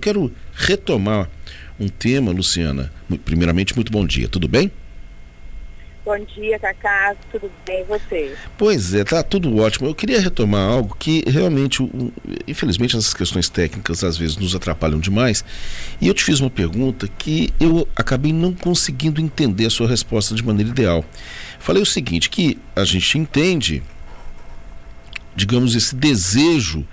quero retomar um tema, Luciana. Primeiramente, muito bom dia, tudo bem? Bom dia, Cacá, tudo bem, e você? Pois é, tá tudo ótimo. Eu queria retomar algo que realmente, infelizmente, essas questões técnicas às vezes nos atrapalham demais. E eu te fiz uma pergunta que eu acabei não conseguindo entender a sua resposta de maneira ideal. Falei o seguinte, que a gente entende, digamos, esse desejo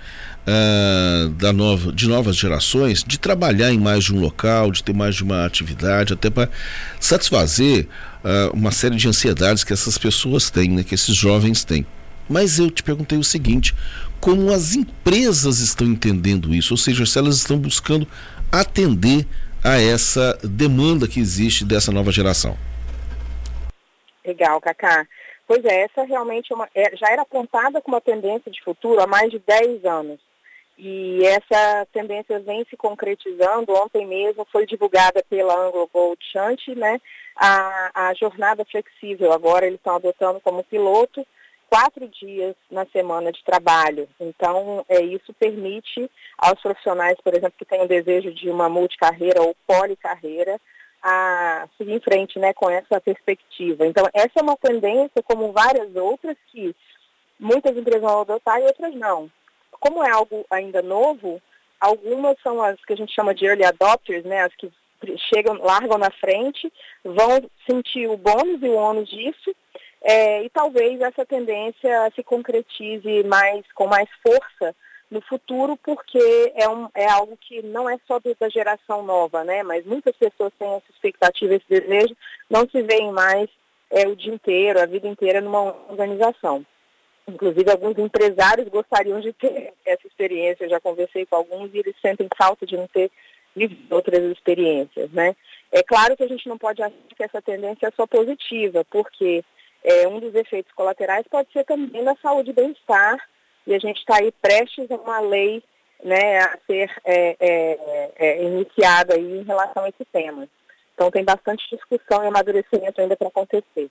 de novas gerações de trabalhar em mais de um local, de ter mais de uma atividade, até para satisfazer uma série de ansiedades que essas pessoas têm, né, que esses jovens têm. Mas eu te perguntei o seguinte, como as empresas estão entendendo isso, ou seja, se elas estão buscando atender a essa demanda que existe dessa nova geração. Legal, Cacá. Pois é, essa realmente já era apontada como uma tendência de futuro há mais de 10 anos. E essa tendência vem se concretizando. Ontem mesmo foi divulgada pela Anglo Gold Chant, né, a jornada flexível. Agora eles estão adotando como piloto 4 dias na semana de trabalho. Então, isso permite aos profissionais, por exemplo, que têm o desejo de uma multicarreira ou policarreira, a seguir em frente, né, com essa perspectiva. Então, essa é uma tendência, como várias outras, que muitas empresas vão adotar e outras não. Como é algo ainda novo, algumas são as que a gente chama de early adopters, né, as que largam na frente, vão sentir o bônus e o ônus disso, e talvez essa tendência se concretize com mais força no futuro, porque é algo que não é só da geração nova, né, mas muitas pessoas têm essa expectativa, esse desejo, não se veem mais o dia inteiro, a vida inteira numa organização. Inclusive, alguns empresários gostariam de ter essa experiência. Eu já conversei com alguns e eles sentem falta de não ter vivido outras experiências, né? É claro que a gente não pode achar que essa tendência é só positiva, porque um dos efeitos colaterais pode ser também na saúde e bem-estar, e a gente está aí prestes a uma lei, né, a ser iniciada aí em relação a esse tema. Então, tem bastante discussão e amadurecimento ainda para acontecer.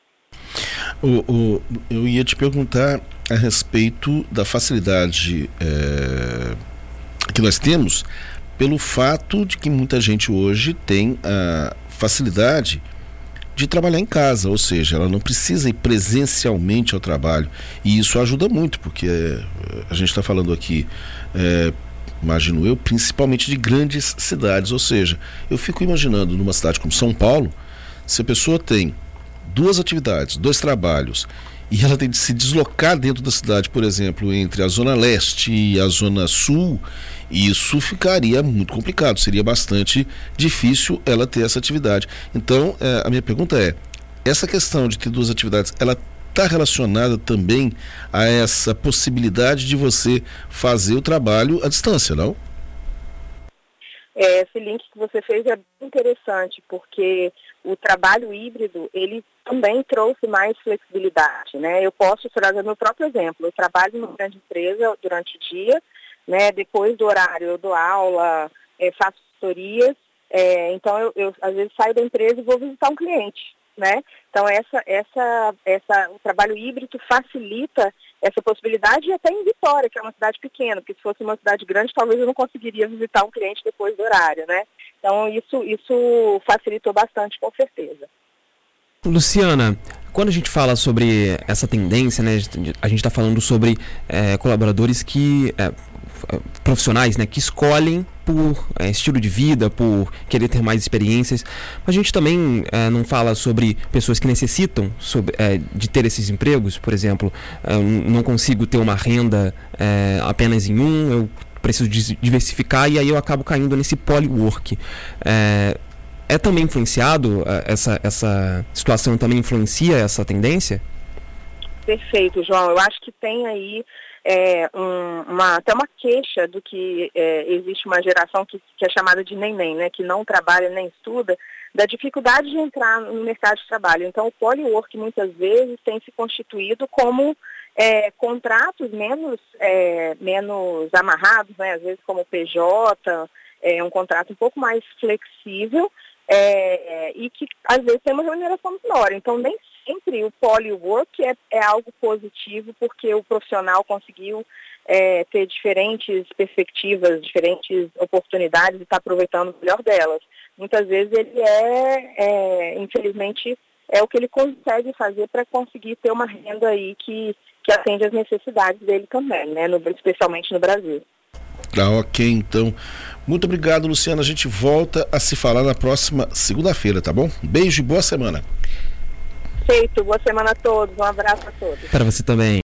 Eu ia te perguntar a respeito da facilidade que nós temos pelo fato de que muita gente hoje tem a facilidade de trabalhar em casa, ou seja, ela não precisa ir presencialmente ao trabalho, e isso ajuda muito, porque a gente está falando aqui, imagino eu, principalmente de grandes cidades, ou seja, eu fico imaginando numa cidade como São Paulo, se a pessoa tem 2 atividades, 2 trabalhos, e ela tem de se deslocar dentro da cidade, por exemplo, entre a Zona Leste e a Zona Sul, isso ficaria muito complicado, seria bastante difícil ela ter essa atividade. Então, a minha pergunta é, essa questão de ter 2 atividades, ela está relacionada também a essa possibilidade de você fazer o trabalho à distância, não? Esse link que você fez é bem interessante, porque o trabalho híbrido, ele também trouxe mais flexibilidade, né? Eu posso trazer meu próprio exemplo. Eu trabalho numa grande empresa durante o dia, né? Depois do horário eu dou aula, faço tutorias, então eu às vezes saio da empresa e vou visitar um cliente, né? Então o trabalho híbrido facilita essa possibilidade, e até em Vitória, que é uma cidade pequena, porque se fosse uma cidade grande, talvez eu não conseguiria visitar um cliente depois do horário, né? Então isso facilitou bastante, com certeza. Luciana, quando a gente fala sobre essa tendência, né, a gente está falando sobre colaboradores profissionais, né, que escolhem por estilo de vida, por querer ter mais experiências. A gente também não fala sobre pessoas que necessitam de ter esses empregos, por exemplo, não consigo ter uma renda apenas em eu preciso diversificar, e aí eu acabo caindo nesse polywork. É também influenciado, essa situação também influencia essa tendência? Perfeito, João. Eu acho que tem aí até uma queixa do que existe uma geração que é chamada de neném, né, que não trabalha nem estuda, da dificuldade de entrar no mercado de trabalho. Então, o polywork muitas vezes tem se constituído como contratos menos amarrados, né, às vezes como PJ, um contrato um pouco mais flexível, e que às vezes tem uma remuneração menor. Então, nem sempre o polywork é algo positivo, porque o profissional conseguiu ter diferentes perspectivas, diferentes oportunidades e está aproveitando o melhor delas. Muitas vezes ele infelizmente, é o que ele consegue fazer para conseguir ter uma renda aí que atende às necessidades dele também, né? Especialmente no Brasil. Ok, então. Muito obrigado, Luciana. A gente volta a se falar na próxima segunda-feira, tá bom? Beijo e boa semana. Feito. Boa semana a todos. Um abraço a todos. Para você também.